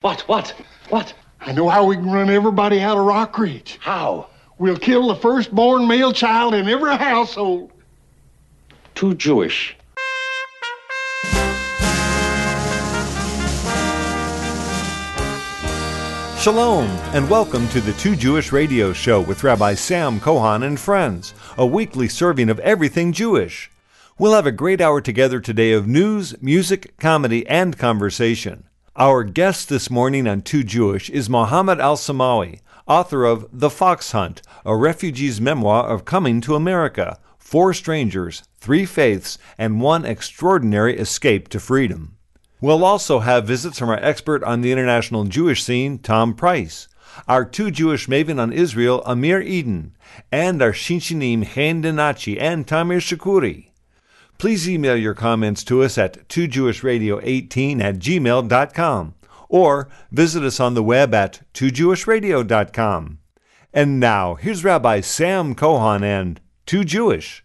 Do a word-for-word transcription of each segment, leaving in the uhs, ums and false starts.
What, what, what? I know how we can run everybody out of Rock Ridge. How? We'll kill the firstborn male child in every household. Too Jewish. Shalom, and welcome to the Too Jewish Radio Show with Rabbi Sam Kohan and friends, a weekly serving of everything Jewish. We'll have a great hour together today of news, music, comedy, and conversation. Our guest this morning on Too Jewish is Mohammed Al-Samawi, author of The Fox Hunt, a refugee's memoir of coming to America, four strangers, three faiths, and one extraordinary escape to freedom. We'll also have visits from our expert on the international Jewish scene, Tom Price, our Too Jewish maven on Israel, Amir Eden, and our Shinshinim, Chen Denachi and Tamir Shakuri. Please email your comments to us at two jewish radio eighteen at gmail dot com or visit us on the web at two jewish radio dot com. And now, here's Rabbi Sam Kohan and Too Jewish.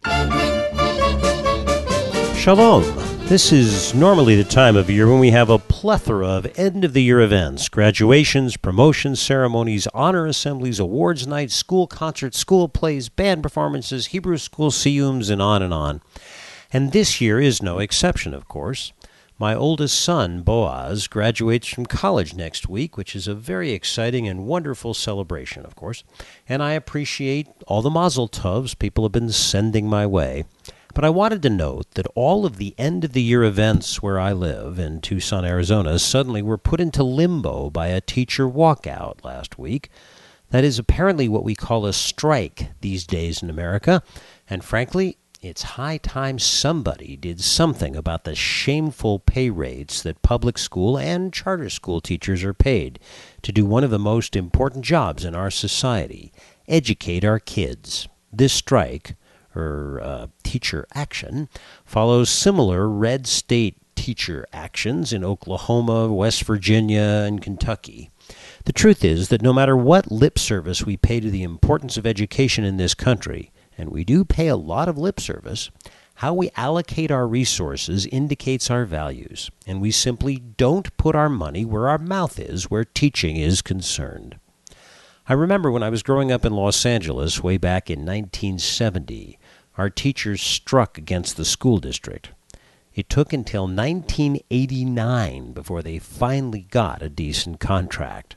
Shalom. This is normally the time of year when we have a plethora of end-of-the-year events, graduations, promotions, ceremonies, honor assemblies, awards nights, school concerts, school plays, band performances, Hebrew school siyums, and on and on. And this year is no exception, of course. My oldest son, Boaz, graduates from college next week, which is a very exciting and wonderful celebration, of course. And I appreciate all the mazel tovs people have been sending my way. But I wanted to note that all of the end-of-the-year events where I live, in Tucson, Arizona, suddenly were put into limbo by a teacher walkout last week. That is apparently what we call a strike these days in America. And frankly, it's high time somebody did something about the shameful pay rates that public school and charter school teachers are paid to do one of the most important jobs in our society, educate our kids. This strike, or uh, teacher action, follows similar red state teacher actions in Oklahoma, West Virginia, and Kentucky. The truth is that no matter what lip service we pay to the importance of education in this country, and we do pay a lot of lip service, how we allocate our resources indicates our values, and we simply don't put our money where our mouth is where teaching is concerned. I remember when I was growing up in Los Angeles way back in nineteen seventy, our teachers struck against the school district. It took until nineteen eighty-nine before they finally got a decent contract.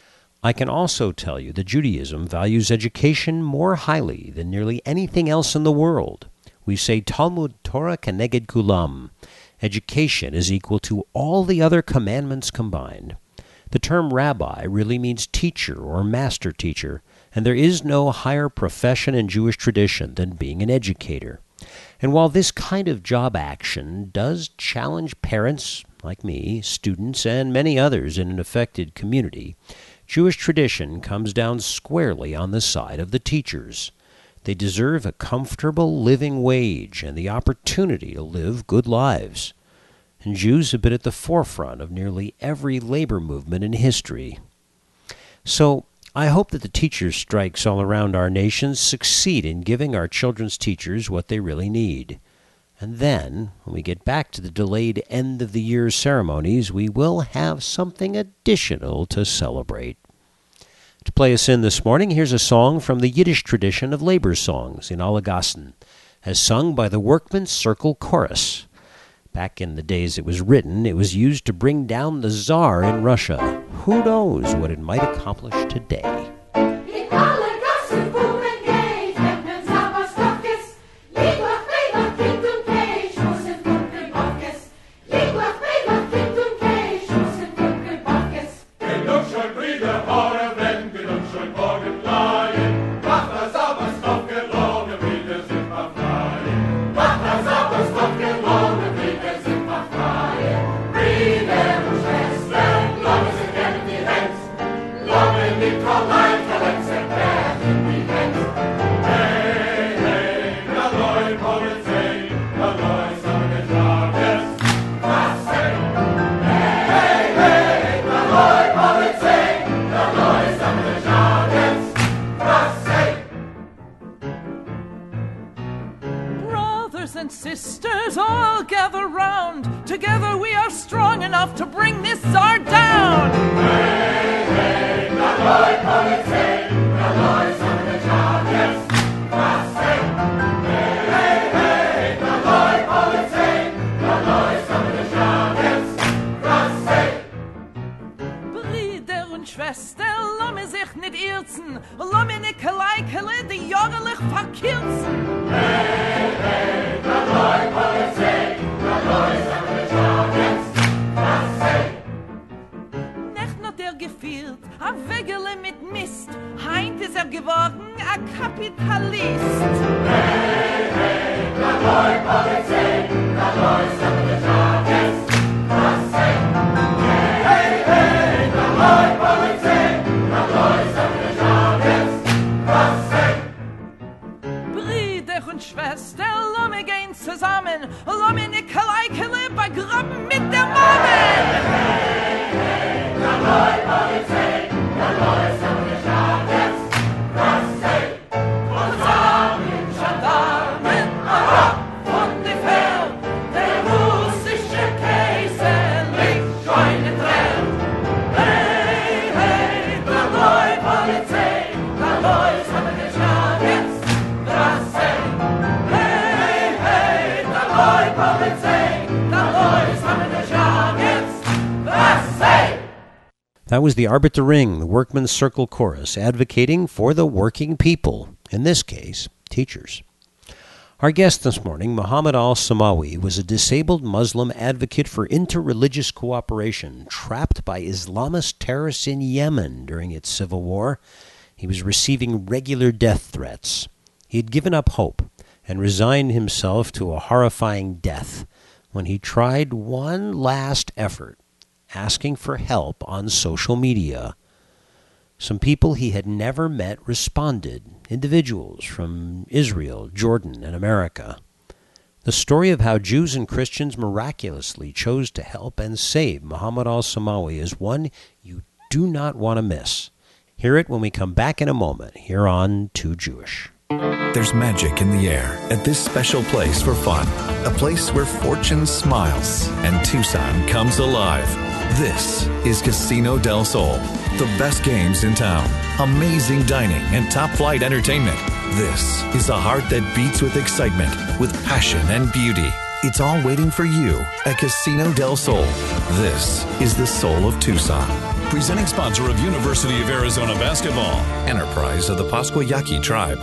I can also tell you that Judaism values education more highly than nearly anything else in the world. We say Talmud Torah keneged kulam. Education is equal to all the other commandments combined. The term rabbi really means teacher or master teacher, and there is no higher profession in Jewish tradition than being an educator. And while this kind of job action does challenge parents, like me, students, and many others in an affected community, Jewish tradition comes down squarely on the side of the teachers. They deserve a comfortable living wage and the opportunity to live good lives. And Jews have been at the forefront of nearly every labor movement in history. So I hope that the teachers' strikes all around our nation succeed in giving our children's teachers what they really need. And then, when we get back to the delayed end-of-the-year ceremonies, we will have something additional to celebrate. To play us in this morning, here's a song from the Yiddish tradition of labor songs in Allegassen, as sung by the Workmen's Circle Chorus. Back in the days it was written, it was used to bring down the Tsar in Russia. Who knows what it might accomplish today? and sisters all gather round. Together we are strong enough to bring this Tsar down. und Schwester, lass mir sich nicht irzen, lass mir nicht geleikele, die jahrlich verkürzen. Hey, hey, der neue Polizei, der neue Sammelschaft, was hey? Nicht nur der geführt, a Wegele mit Mist, heint ist er geworden, a Kapitalist. Hey, hey, der neue Polizei, der neue Sammelschaft, was hey? Hey, hey, der neue Polizei, der neue Sammelschaft, was hey? Brüder und Schwester, lass mir gehen zusammen, lass mir nicht geleikele, begraben mit der Mammen. Hey, hey, der neue Polizei, der neue Sammelschaft, was hey? Zusammen Gendarmen, aha, und die Feld, der russische Käse liegt schon in Trell. Hey, hey, der neue Polizei, der neue Sammelschaft, was hey? Hey, hey, der neue Polizei, der neue Sammelschaft, was hey? That was the Arbiter Ring, the Workmen's Circle Chorus, advocating for the working people, in this case, teachers. Our guest this morning, Muhammad al-Samawi, was a disabled Muslim advocate for interreligious cooperation, trapped by Islamist terrorists in Yemen during its civil war. He was receiving regular death threats. He had given up hope and resigned himself to a horrifying death when he tried one last effort, asking for help on social media. Some people he had never met responded, individuals from Israel, Jordan, and America. The story of how Jews and Christians miraculously chose to help and save Muhammad al-Samawi is one you do not want to miss. Hear it when we come back in a moment here on Too Jewish. There's magic in the air at this special place for fun. A place where fortune smiles and Tucson comes alive. This is Casino del Sol. The best games in town, amazing dining, and top-flight entertainment. This is a heart that beats with excitement, with passion and beauty. It's all waiting for you at Casino del Sol. This is the soul of Tucson. Presenting sponsor of University of Arizona Basketball. Enterprise of the Pascua Yaqui tribe.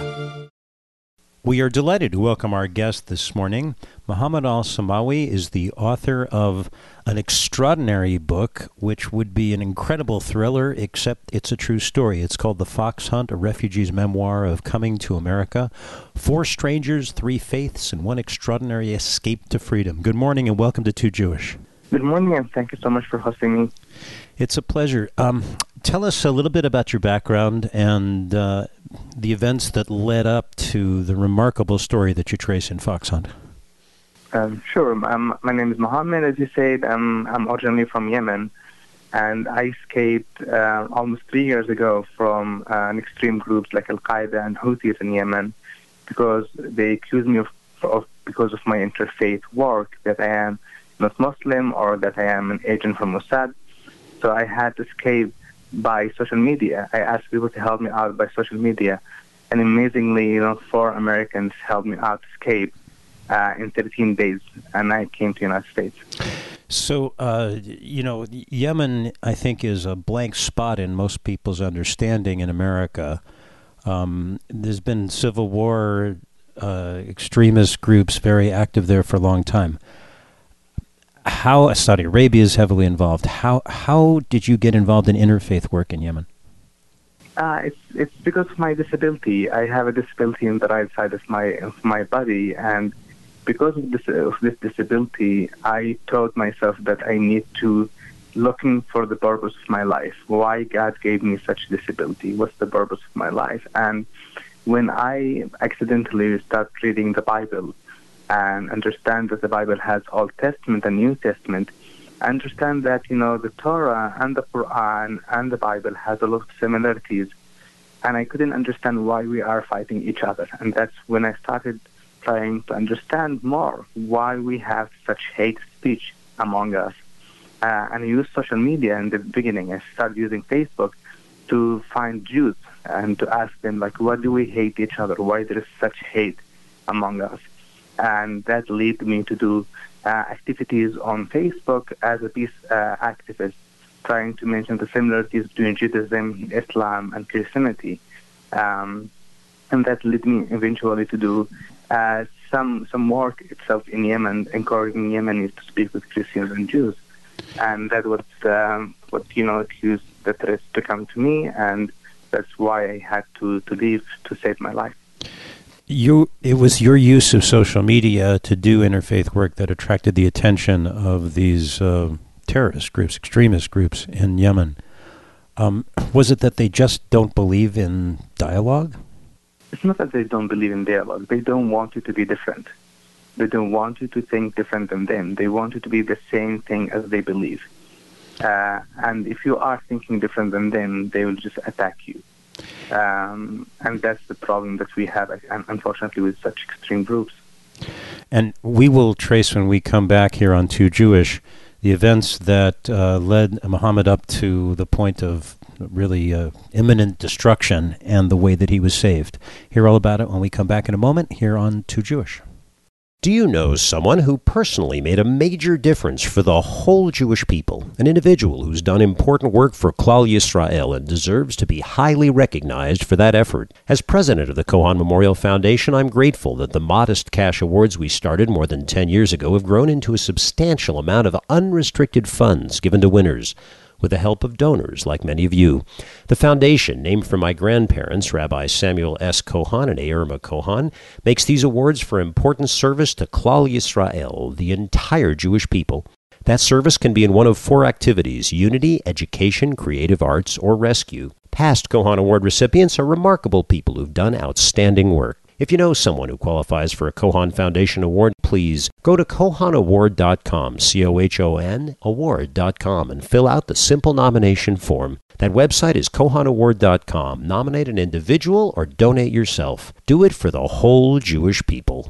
We are delighted to welcome our guest this morning. Muhammad al-Samawi is the author of an extraordinary book, which would be an incredible thriller, except it's a true story. It's called The Fox Hunt, a refugee's memoir of coming to America. Four strangers, three faiths, and one extraordinary escape to freedom. Good morning and welcome to Too Jewish. Good morning, and thank you so much for hosting me. It's a pleasure. Um, tell us a little bit about your background and uh, the events that led up to the remarkable story that you trace in Fox Hunt. Um, sure. Um, my name is Mohammed, as you said. Um, I'm originally from Yemen, and I escaped uh, almost three years ago from uh, an extreme groups like Al-Qaeda and Houthis in Yemen because they accused me of, of because of my interfaith work, that I am not Muslim or that I am an agent from Mossad. So I had to escape by social media. I asked people to help me out by social media, and amazingly, you know, four Americans helped me out to escape uh, in thirteen days, and I came to the United States. So, uh, you know, Yemen, I think, is a blank spot in most people's understanding in America. Um, there's been civil war, uh, extremist groups very active there for a long time. How Saudi Arabia is heavily involved. How how did you get involved in interfaith work in Yemen? Uh, it's it's because of my disability. I have a disability in the right side of my of my body, and because of this of this disability, I told myself that I need to looking for the purpose of my life. Why God gave me such disability? What's the purpose of my life? And when I accidentally start reading the Bible and understand that the Bible has Old Testament and New Testament, I understand that, you know, the Torah and the Quran and the Bible has a lot of similarities, and I couldn't understand why we are fighting each other. And that's when I started trying to understand more why we have such hate speech among us. Uh, and I used social media in the beginning. I started using Facebook to find Jews and to ask them, like, why do we hate each other? Why there is such hate among us? And that led me to do uh, activities on Facebook as a peace uh, activist trying to mention the similarities between Judaism, Islam, and Christianity. Um, and that led me eventually to do uh, some some work itself in Yemen, encouraging Yemenis to speak with Christians and Jews. And that was um, what, you know, accused the threats to come to me, and that's why I had to, to leave to save my life. You, it was your use of social media to do interfaith work that attracted the attention of these uh, terrorist groups, extremist groups in Yemen. Um, was it that they just don't believe in dialogue? It's not that they don't believe in dialogue. They don't want you to be different. They don't want you to think different than them. They want you to be the same thing as they believe. Uh, and if you are thinking different than them, they will just attack you. Um, and that's the problem that we have, unfortunately, with such extreme groups. And we will trace, when we come back here on Too Jewish, the events that uh, led Muhammad up to the point of really uh, imminent destruction and the way that he was saved. Hear all about it when we come back in a moment here on Too Jewish. Do you know someone who personally made a major difference for the whole Jewish people? An individual who's done important work for Klal Yisrael and deserves to be highly recognized for that effort. As president of the Kohan Memorial Foundation, I'm grateful that the modest cash awards we started more than ten years ago have grown into a substantial amount of unrestricted funds given to winners, with the help of donors like many of you. The foundation, named for my grandparents, Rabbi Samuel S. Kohan and Irma Kohan, makes these awards for important service to Klal Yisrael, the entire Jewish people. That service can be in one of four activities: unity, education, creative arts, or rescue. Past Kohan Award recipients are remarkable people who've done outstanding work. If you know someone who qualifies for a Kohan Foundation Award, please go to kohan award dot com, C O H O N, award dot com, and fill out the simple nomination form. That website is kohan award dot com. Nominate an individual or donate yourself. Do it for the whole Jewish people.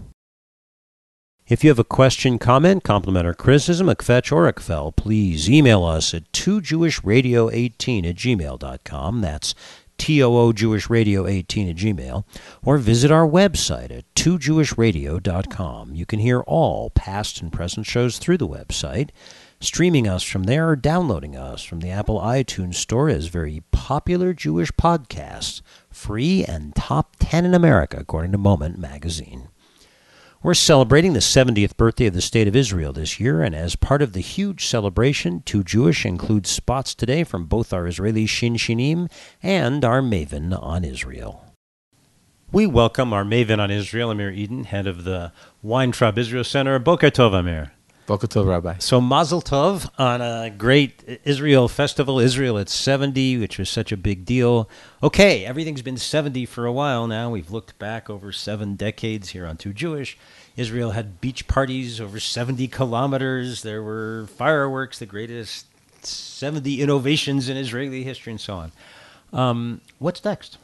If you have a question, comment, compliment, or criticism, a kvetch or a kvel, please email us at two jewish radio eighteen at gmail dot com. That's T O O Jewish Radio eighteen at Gmail, or visit our website at two jewish radio dot com. You can hear all past and present shows through the website, streaming us from there or downloading us from the Apple iTunes Store as very popular Jewish podcasts, free and top ten in America, according to Moment Magazine. We're celebrating the seventieth birthday of the State of Israel this year, and as part of the huge celebration, Too Jewish includes spots today from both our Israeli Shinshinim and our Maven on Israel. We welcome our Maven on Israel, Amir Eden, head of the Weintraub Israel Center. Boker Tov, Amir. Boker Tov, Rabbi. So Mazel Tov on a great Israel festival, Israel at seventy, which was such a big deal. Okay, everything's been seventy for a while now. We've looked back over seven decades here on Too Jewish. Israel had beach parties over seventy kilometers. There were fireworks, the greatest seventy innovations in Israeli history, and so on. Um, what's next?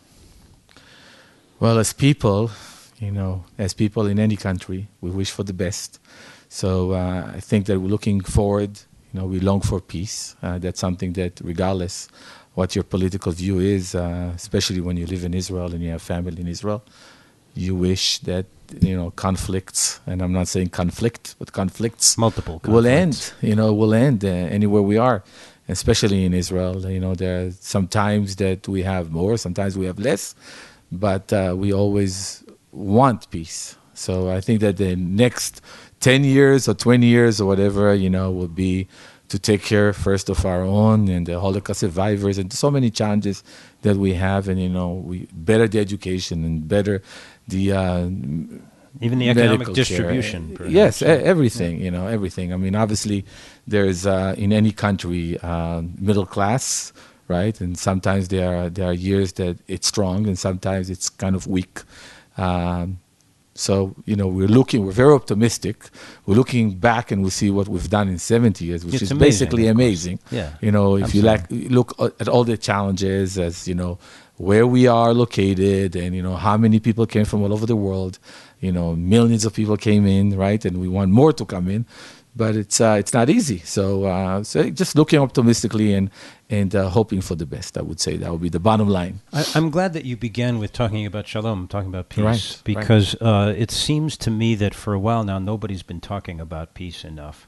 Well, as people, you know, as people in any country, we wish for the best. So uh, I think that we're looking forward, you know, we long for peace. Uh, that's something that regardless what your political view is, uh, especially when you live in Israel and you have family in Israel, you wish that, you know, conflicts, and I'm not saying conflict, but conflicts multiple conflicts. will end, you know, will end uh, anywhere we are, especially in Israel. You know, there are some times that we have more, sometimes we have less, but uh, we always want peace. So I think that the next ten years or twenty years or whatever, you know, will be to take care first of our own and the Holocaust survivors and so many challenges that we have, and, you know, we better the education and better the uh, even the economic distribution. Perhaps. Yes, e- everything, yeah. you know, everything. I mean, obviously, there's uh, in any country uh, middle class, right? And sometimes there are there are years that it's strong, and sometimes it's kind of weak. Um, So, you know, we're looking, we're very optimistic. We're looking back and we see what we've done in seventy years, which it's is amazing, basically amazing. Yeah. You know, if Absolutely. you like, look at all the challenges as, you know, where we are located and, you know, how many people came from all over the world. You know, millions of people came in, right? And we want more to come in. But it's uh, it's not easy. So uh, so just looking optimistically and and uh, hoping for the best, I would say that would be the bottom line. I, I'm glad that you began with talking about shalom, talking about peace, Right, because right. Uh, it seems to me that for a while now nobody's been talking about peace enough.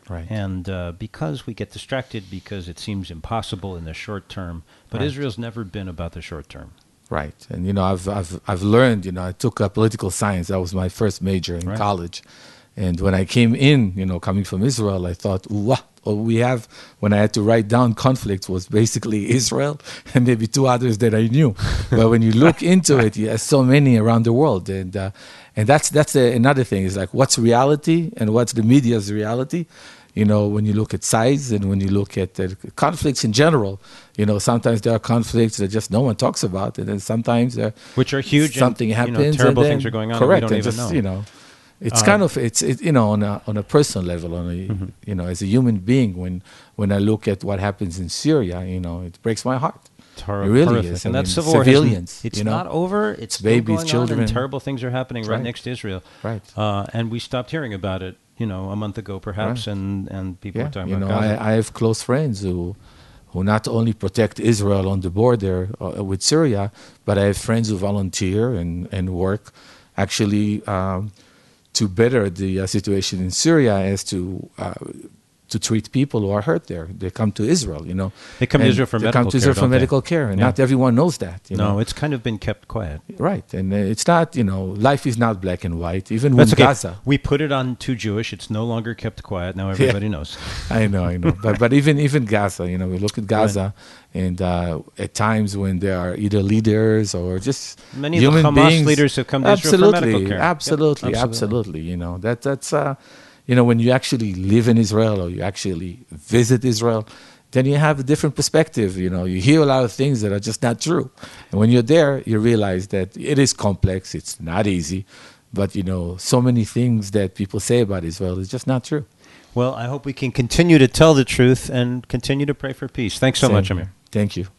Right. And uh, because we get distracted, because it seems impossible in the short term, but Right. Israel's never been about the short term. Right. And, you know, I've, I've, I've learned, you know, I took uh, political science. That was my first major in Right. college. And when I came in, you know, coming from Israel, I thought, what all we have, when I had to write down conflicts, was basically Israel and maybe two others that I knew. But when you look into it, you have so many around the world. And uh, and that's that's a, another thing. Is like, what's reality and what's the media's reality? You know, when you look at size and when you look at uh, conflicts in general, you know, sometimes there are conflicts that just no one talks about. And then sometimes there Which are huge. something and, happens. You know, terrible and then, things are going on correct, and we don't and even just, know. You know, it's Um, kind of, it's it, you know, on a, on a personal level, on a, Mm-hmm. you know, as a human being, when, when I look at what happens in Syria, you know, it breaks my heart. It's hor- It really horrific. is. And I that mean, civil war hasn't- civilians, it's you know, not over. It's still babies, going children. on, and terrible things are happening right, Right. next to Israel. Right. Uh, and we stopped hearing about it, you know, a month ago, perhaps, Right. and, and people Yeah, were talking you know, about Gaza. I, I have close friends who, who not only protect Israel on the border uh, with Syria, but I have friends who volunteer and, and work actually um, to better the uh, situation in Syria as to uh, to treat people who are hurt there. They come to Israel, you know. They come to And Israel for they medical come to care, Israel for don't they? medical care, and Yeah. not everyone knows that. You no, know? it's kind of been kept quiet. Right, and uh, it's not, you know, life is not black and white. Even That's with okay. Gaza, We put it on Too Jewish. It's no longer kept quiet. Now everybody knows. I know, I know. But but even even Gaza, you know, we look at Gaza, and uh, at times when there are either leaders or just Many of the human Hamas beings, leaders have come to Israel for absolutely, medical care. Yep, absolutely, absolutely. absolutely. You know, that that's uh, you know, when you actually live in Israel or you actually visit Israel, then you have a different perspective. You know, you hear a lot of things that are just not true, and when you're there, you realize that it is complex. It's not easy. But, you know, so many things that people say about Israel is just not true. Well, I hope we can continue to tell the truth and continue to pray for peace. Thanks so Same much, here. Amir. Thank you.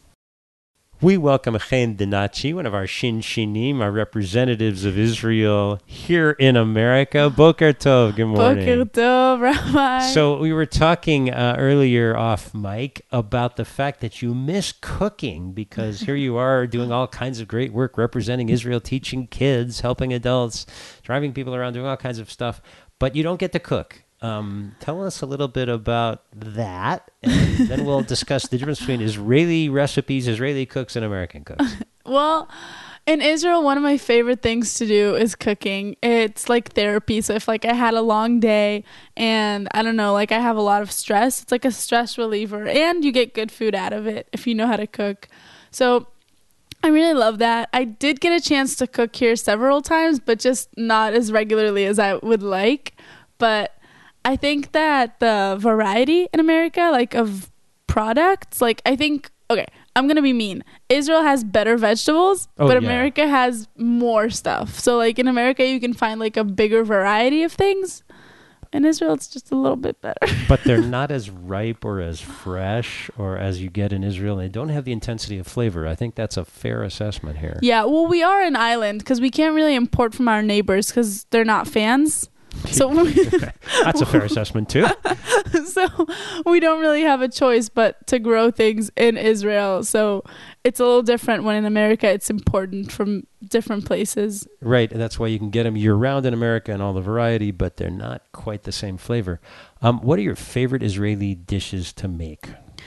We welcome Chen Denachi, one of our Shin Shinim, our representatives of Israel here in America. Boker Tov, good morning. Boker Tov, Rabbi. So we were talking uh, earlier off mic about the fact that you miss cooking because here you are doing all kinds of great work representing Israel, teaching kids, helping adults, driving people around, doing all kinds of stuff, but you don't get to cook. Um, tell us a little bit about that, and then we'll discuss the difference between Israeli recipes, Israeli cooks, and American cooks. Well, in Israel, one of my favorite things to do is cooking. It's like therapy. So if like I had a long day and I don't know, like I have a lot of stress, it's like a stress reliever, and you get good food out of it if you know how to cook. So I really love that. I did get a chance to cook here several times, but just not as regularly as I would like. But I think that the variety in America, like of products, like I think, okay, I'm going to be mean. Israel has better vegetables, Oh, but yeah. America has more stuff. So like in America, you can find like a bigger variety of things. In Israel, it's just a little bit better. But they're not as ripe or as fresh or as you get in Israel. They don't have the intensity of flavor. I think that's a fair assessment here. Yeah, well, we are an island because we can't really import from our neighbors because they're not fans. So That's a fair assessment too. so we don't really have a choice but to grow things in Israel. So it's a little different when in America it's important from different places. Right, and that's why you can get them year-round in America and all the variety, but they're not quite the same flavor. Um, what are your favorite Israeli dishes to make?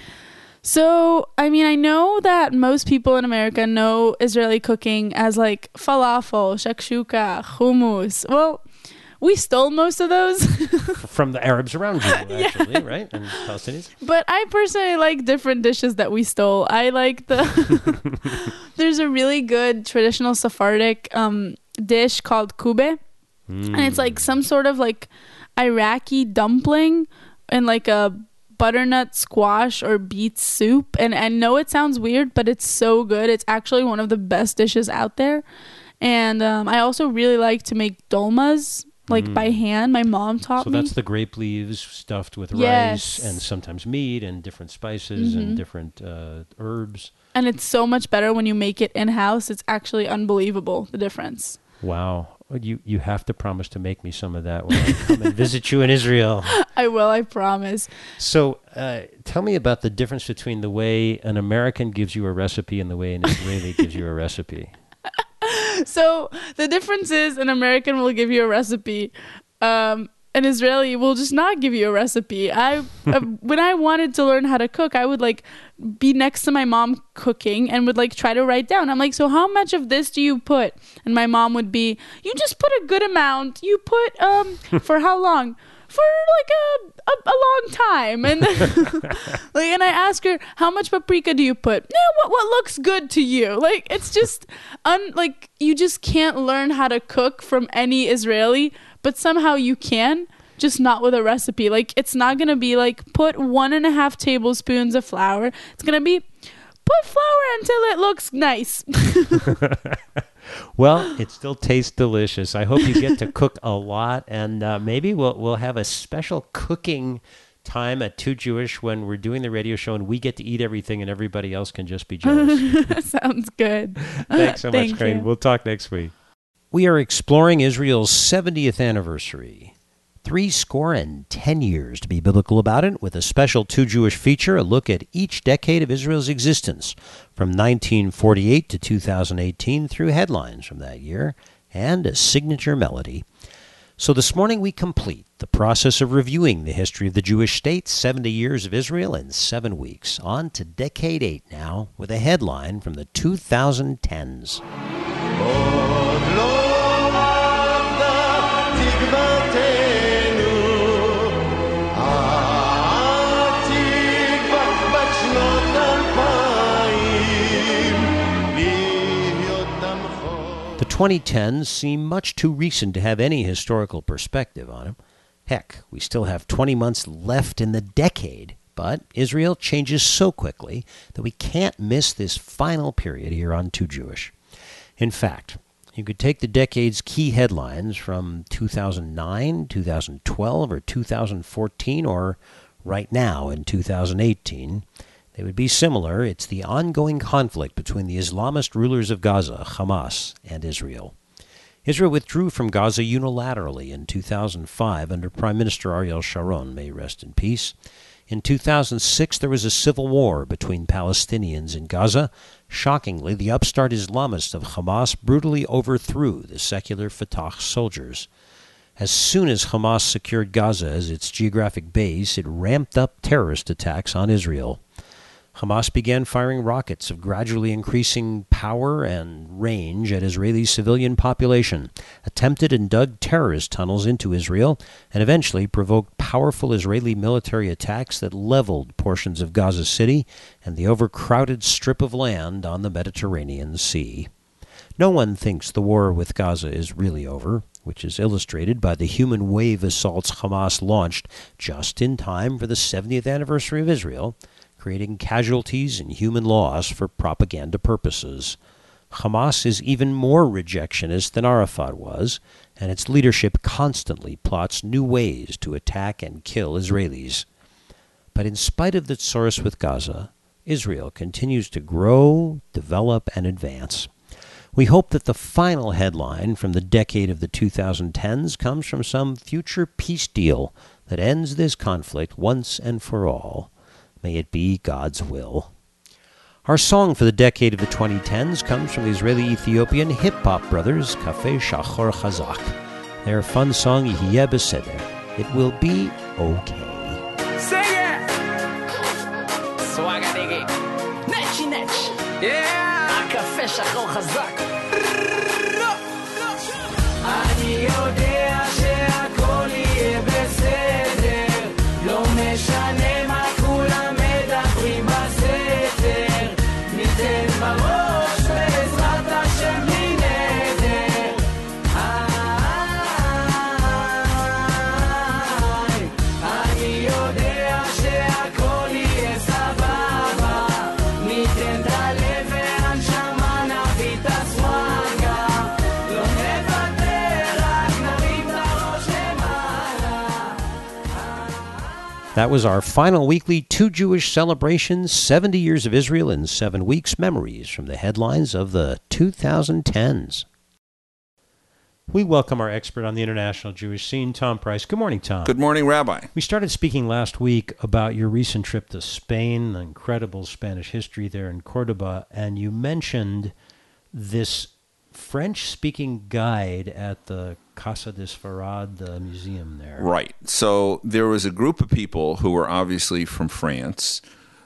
So, I mean, I know that most people in America know Israeli cooking as like falafel, shakshuka, hummus. Well, we stole most of those. From the Arabs around you, actually, yeah. Right? And Palestinians? But I personally like different dishes that we stole. I like the... There's a really good traditional Sephardic um, dish called kube. Mm. And it's like some sort of like Iraqi dumpling and like a butternut squash or beet soup. And I know it sounds weird, but it's so good. It's actually one of the best dishes out there. And um, I also really like to make dolmas, like mm. by hand. My mom taught so me. So that's the grape leaves stuffed with yes. rice and sometimes meat and different spices mm-hmm. and different uh, herbs. And it's so much better when you make it in-house. It's actually unbelievable, the difference. Wow. You you have to promise to make me some of that when I come and visit you in Israel. I will, I promise. So uh, tell me about the difference between the way an American gives you a recipe and the way an Israeli gives you a recipe. So the difference is an American will give you a recipe um, an Israeli will just not give you a recipe. I uh, when I wanted to learn how to cook, I would like be next to my mom cooking and would like try to write down. I'm like, so how much of this do you put? And my mom would be, you just put a good amount. You put um for how long? For like a, a, a long time. And like, and I ask her, how much paprika do you put? Yeah, what what looks good to you? Like, it's just un like you just can't learn how to cook from any Israeli, but somehow you can, just not with a recipe. Like, it's not gonna be like put one and a half tablespoons of flour. It's gonna be put flour until it looks nice. Well, it still tastes delicious. I hope you get to cook a lot, and uh, maybe we'll we'll have a special cooking time at Too Jewish when we're doing the radio show and we get to eat everything and everybody else can just be jealous. Sounds good. Thanks so Thank much, Crane. you. We'll talk next week. We are exploring Israel's seventieth anniversary. Three score and ten years to be biblical about it, with a special Too Jewish feature, a look at each decade of Israel's existence, from nineteen forty-eight to two thousand eighteen, through headlines from that year, and a signature melody. So this morning we complete the process of reviewing the history of the Jewish state, seventy years of Israel in seven weeks. On to decade eight now, with a headline from the two thousand tens. The twenty tens seem much too recent to have any historical perspective on them. Heck, we still have twenty months left in the decade, but Israel changes so quickly that we can't miss this final period here on Too Jewish. In fact, you could take the decade's key headlines from two thousand nine, two thousand twelve, or two thousand fourteen, or right now in two thousand eighteen. They would be similar. It's the ongoing conflict between the Islamist rulers of Gaza, Hamas, and Israel. Israel withdrew from Gaza unilaterally in two thousand five under Prime Minister Ariel Sharon, may he rest in peace. In two thousand six, there was a civil war between Palestinians in Gaza. Shockingly, the upstart Islamists of Hamas brutally overthrew the secular Fatah soldiers. As soon as Hamas secured Gaza as its geographic base, it ramped up terrorist attacks on Israel. Hamas began firing rockets of gradually increasing power and range at Israeli civilian population, attempted and dug terrorist tunnels into Israel, and eventually provoked powerful Israeli military attacks that leveled portions of Gaza City and the overcrowded strip of land on the Mediterranean Sea. No one thinks the war with Gaza is really over, which is illustrated by the human wave assaults Hamas launched just in time for the seventieth anniversary of Israel, creating casualties and human loss for propaganda purposes. Hamas is even more rejectionist than Arafat was, and its leadership constantly plots new ways to attack and kill Israelis. But in spite of the tsuris with Gaza, Israel continues to grow, develop, and advance. We hope that the final headline from the decade of the two thousand tens comes from some future peace deal that ends this conflict once and for all. May it be God's will. Our song for the decade of the twenty tens comes from the Israeli-Ethiopian hip-hop brothers Cafe Shachor Chazak. Their fun song, Yeh Beseder. It will be okay. Sing it! Swagga diggy. Netchi netch. Yeah! Cafe Shachor Chazak. אני יודע שהכל יהיה בסדר, לא משנה מה כולם מדברים בסתר, ניתן בראש בעזרת השם בלי נדר. אני יודע שהכל יהיה סבבה, ניתן את הלב והנשמה, נביא את הסוואגה, לא נוותר, רק נרים את הראש למעלה. That was our final weekly Too Jewish celebration, seventy years of Israel in seven weeks, memories from the headlines of the two thousand tens. We welcome our expert on the international Jewish scene, Tom Price. Good morning, Tom. Good morning, Rabbi. We started speaking last week about your recent trip to Spain, the incredible Spanish history there in Cordoba, and you mentioned this French-speaking guide at the Casa de Sfarad uh, museum there. Right. So there was a group of people who were obviously from France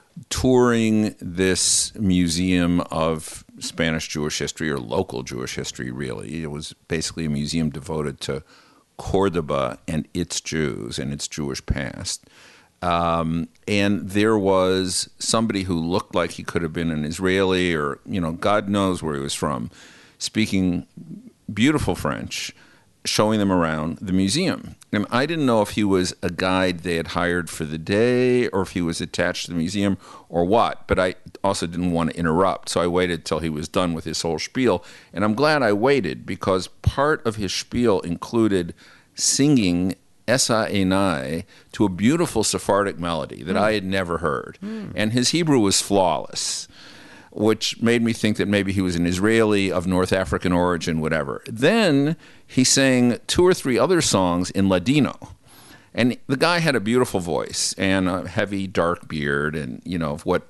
touring this museum of Spanish Jewish history, or local Jewish history, really. It was basically a museum devoted to Cordoba and its Jews and its Jewish past. Um, and there was somebody who looked like he could have been an Israeli, or, you know, God knows where he was from, speaking beautiful French, showing them around the museum. And I didn't know if he was a guide they had hired for the day, or if he was attached to the museum, or what. But I also didn't want to interrupt, so I waited till he was done with his whole spiel. And I'm glad I waited, because part of his spiel included singing Esa Enai to a beautiful Sephardic melody that mm. I had never heard. Mm. And his Hebrew was flawless, which made me think that maybe he was an Israeli of North African origin, whatever. Then he sang two or three other songs in Ladino. And the guy had a beautiful voice and a heavy, dark beard and, you know, what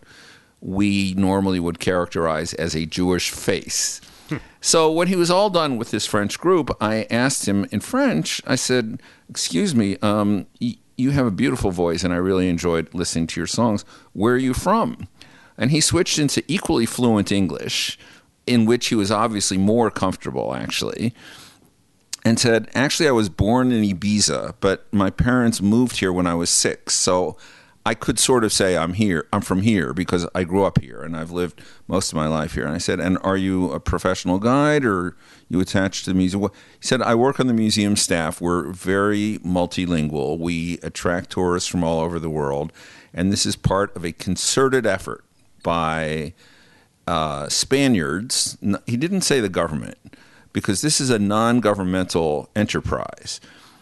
we normally would characterize as a Jewish face. So when he was all done with this French group, I asked him in French, I said, excuse me, um, y- you have a beautiful voice and I really enjoyed listening to your songs. Where are you from? And he switched into equally fluent English, in which he was obviously more comfortable, actually, and said, actually, I was born in Ibiza, but my parents moved here when I was six, so I could sort of say I'm here, I'm from here, because I grew up here, and I've lived most of my life here. And I said, and are you a professional guide, or you attached to the museum? He said, I work on the museum staff. We're very multilingual. We attract tourists from all over the world, and this is part of a concerted effort by uh, Spaniards. He didn't say the government, because this is a non-governmental enterprise,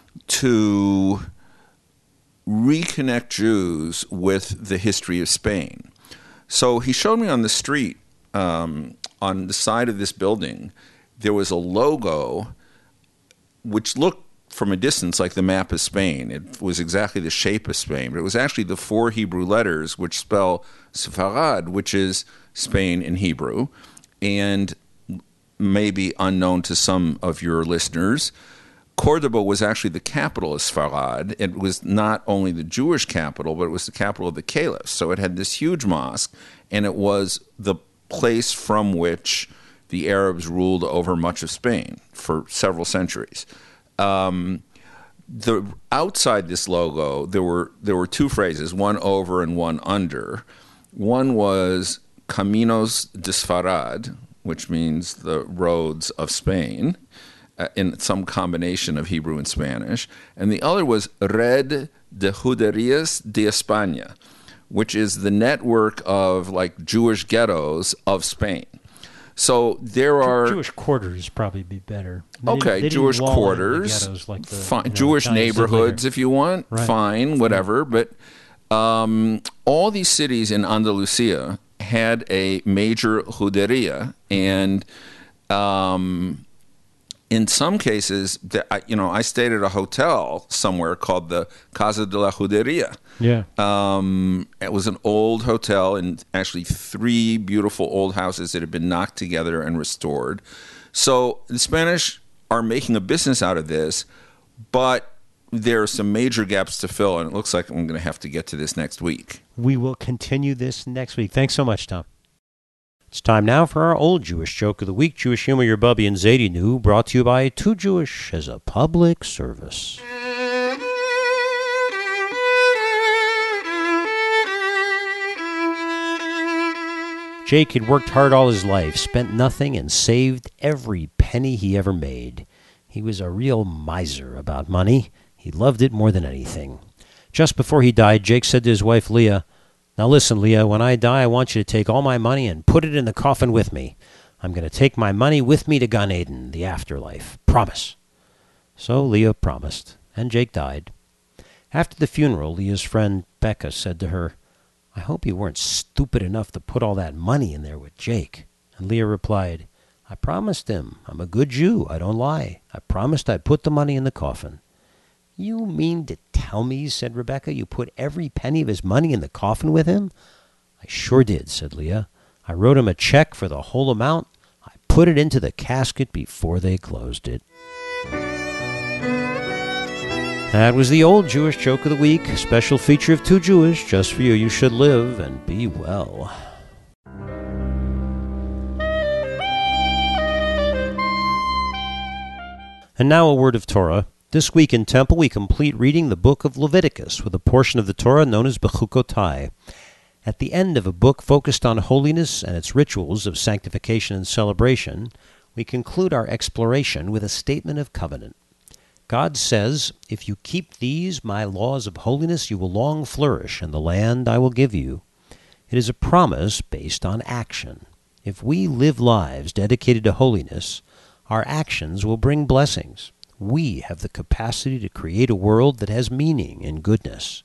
to reconnect Jews with the history of Spain. So he showed me on the street, um, on the side of this building, there was a logo which looked from a distance like the map of Spain. It was exactly the shape of Spain, but it was actually the four Hebrew letters which spell Sfarad, which is Spain in Hebrew. And maybe unknown to some of your listeners, Cordoba was actually the capital of Sfarad. It was not only the Jewish capital, but it was the capital of the caliphs. So it had this huge mosque, and it was the place from which the Arabs ruled over much of Spain for several centuries. Um, the outside this logo, there were there were two phrases, one over and one under. One was Caminos de Sfarad, which means the roads of Spain, uh, in some combination of Hebrew and Spanish. And the other was Red de Juderías de España, which is the network of like Jewish ghettos of Spain. So there are Jewish quarters probably be better. They okay, didn't, they Jewish didn't quarters, like the, fine. You know, Jewish Italians did neighborhoods, later. if you want, Right. fine, whatever. But um, all these cities in Andalusia had a major juderia, and um, in some cases, the, I, you know, I stayed at a hotel somewhere called the Casa de la Juderia. Yeah. Um, it was an old hotel, and actually three beautiful old houses that had been knocked together and restored. So the Spanish are making a business out of this, but there are some major gaps to fill, and it looks like I'm going to have to get to this next week. We will continue this next week. Thanks so much, Tom. It's time now for our Old Jewish Joke of the Week. Jewish humor your Bubby and Zadie knew, brought to you by Too Jewish as a public service. Jake had worked hard all his life, spent nothing, and saved every penny he ever made. He was a real miser about money. He loved it more than anything. Just before he died, Jake said to his wife, Leah, "Now listen, Leah, when I die, I want you to take all my money and put it in the coffin with me. I'm going to take my money with me to Gan Eden, the afterlife. Promise." So Leah promised, and Jake died. After the funeral, Leah's friend Becca said to her, "I hope you weren't stupid enough to put all that money in there with Jake." And Leah replied, "I promised him. I'm a good Jew. I don't lie. I promised I'd put the money in the coffin." "You mean to tell me," said Rebecca, "you put every penny of his money in the coffin with him?" "I sure did," said Leah. "I wrote him a check for the whole amount. I put it into the casket before they closed it. That was the old Jewish joke of the week, special feature of Too Jewish, just for you. You should live and be well. And now a word of Torah. This week in Temple, we complete reading the book of Leviticus with a portion of the Torah known as Bechukotai. At the end of a book focused on holiness and its rituals of sanctification and celebration, we conclude our exploration with a statement of covenant. God says, "If you keep these, my laws of holiness, you will long flourish in the land I will give you." It is a promise based on action. If we live lives dedicated to holiness, our actions will bring blessings. We have the capacity to create a world that has meaning and goodness.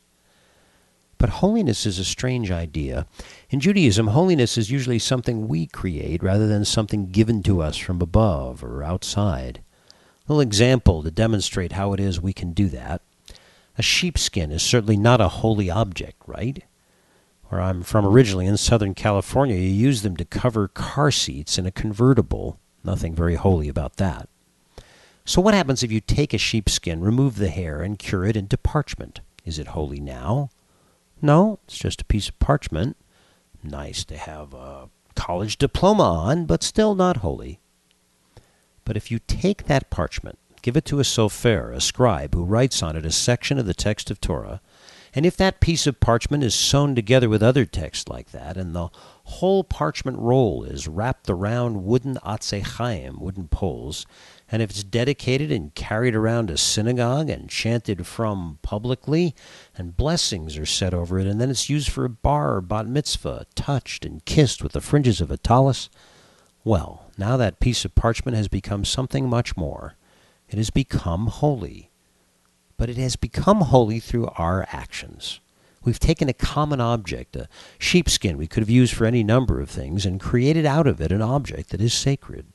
But holiness is a strange idea. In Judaism, holiness is usually something we create rather than something given to us from above or outside. A little example to demonstrate how it is we can do that. A sheepskin is certainly not a holy object, right? Where I'm from originally in Southern California, you use them to cover car seats in a convertible. Nothing very holy about that. So what happens if you take a sheepskin, remove the hair, and cure it into parchment? Is it holy now? No, it's just a piece of parchment. Nice to have a college diploma on, but still not holy. But if you take that parchment, give it to a sofer, a scribe, who writes on it a section of the text of Torah, and if that piece of parchment is sewn together with other text like that, and the whole parchment roll is wrapped around wooden atzei chaim, wooden poles, and if it's dedicated and carried around a synagogue and chanted from publicly, and blessings are said over it, and then it's used for a bar or bat mitzvah, touched and kissed with the fringes of a tallis, well, now that piece of parchment has become something much more. It has become holy. But it has become holy through our actions. We've taken a common object, a sheepskin we could have used for any number of things, and created out of it an object that is sacred.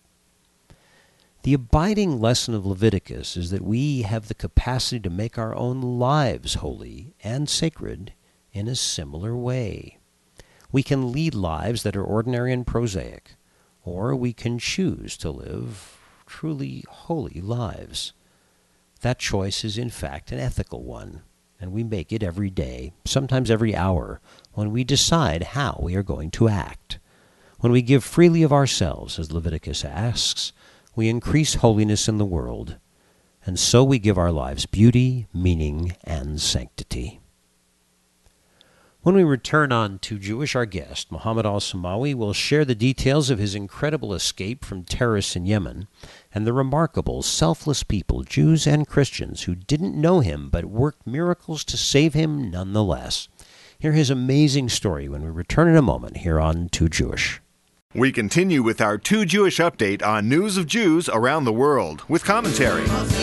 The abiding lesson of Leviticus is that we have the capacity to make our own lives holy and sacred in a similar way. We can lead lives that are ordinary and prosaic, or we can choose to live truly holy lives. That choice is in fact an ethical one, and we make it every day, sometimes every hour, when we decide how we are going to act. When we give freely of ourselves, as Leviticus asks, we increase holiness in the world, and so we give our lives beauty, meaning, and sanctity. When we return on Too Jewish, our guest, Mohammed Al-Samawi, will share the details of his incredible escape from terrorists in Yemen and the remarkable, selfless people, Jews and Christians, who didn't know him but worked miracles to save him nonetheless. Hear his amazing story when we return in a moment here on Too Jewish. We continue with our Too Jewish update on news of Jews around the world with commentary.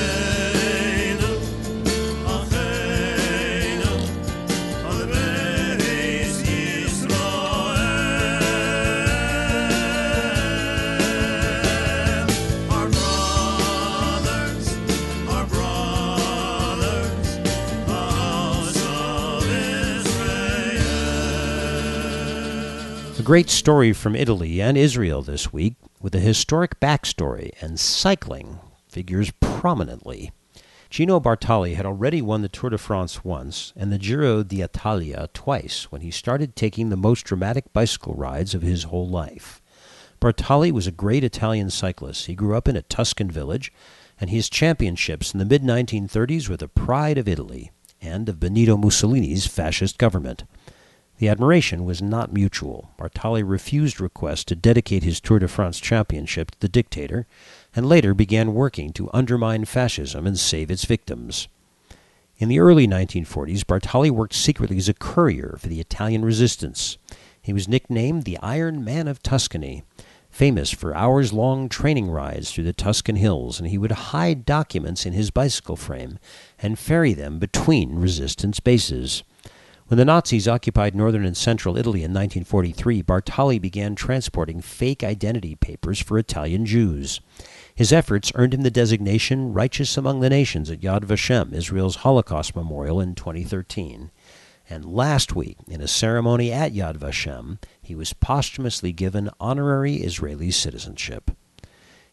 Great story from Italy and Israel this week with a historic backstory, and cycling figures prominently. Gino Bartali had already won the Tour de France once and the Giro d'Italia twice when he started taking the most dramatic bicycle rides of his whole life. Bartali was a great Italian cyclist. He grew up in a Tuscan village, and his championships in the mid nineteen thirties were the pride of Italy and of Benito Mussolini's fascist government. The admiration was not mutual. Bartali refused requests to dedicate his Tour de France championship to the dictator, and later began working to undermine fascism and save its victims. In the early nineteen forties, Bartali worked secretly as a courier for the Italian resistance. He was nicknamed the Iron Man of Tuscany, famous for hours-long training rides through the Tuscan hills, and he would hide documents in his bicycle frame and ferry them between resistance bases. When the Nazis occupied northern and central Italy in nineteen forty-three, Bartali began transporting fake identity papers for Italian Jews. His efforts earned him the designation Righteous Among the Nations at Yad Vashem, Israel's Holocaust Memorial, in twenty thirteen. And last week, in a ceremony at Yad Vashem, he was posthumously given honorary Israeli citizenship.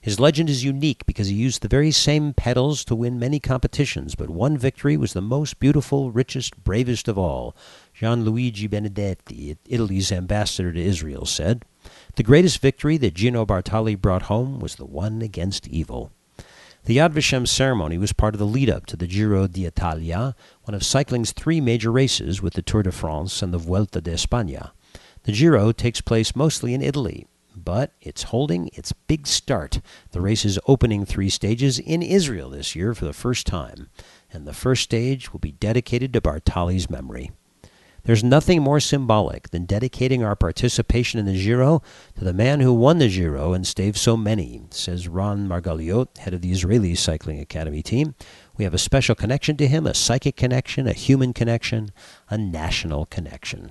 His legend is unique because he used the very same pedals to win many competitions, but one victory was the most beautiful, richest, bravest of all. Gianluigi Benedetti, Italy's ambassador to Israel, said, "The greatest victory that Gino Bartali brought home was the one against evil." The Yad Vashem ceremony was part of the lead-up to the Giro d'Italia, one of cycling's three major races with the Tour de France and the Vuelta de España. The Giro takes place mostly in Italy, but it's holding its big start. The race is opening three stages in Israel this year for the first time, and the first stage will be dedicated to Bartali's memory. There's nothing more symbolic than dedicating our participation in the Giro to the man who won the Giro and saved so many, says Ron Margaliot, head of the Israeli Cycling Academy team. We have a special connection to him, a psychic connection, a human connection, a national connection.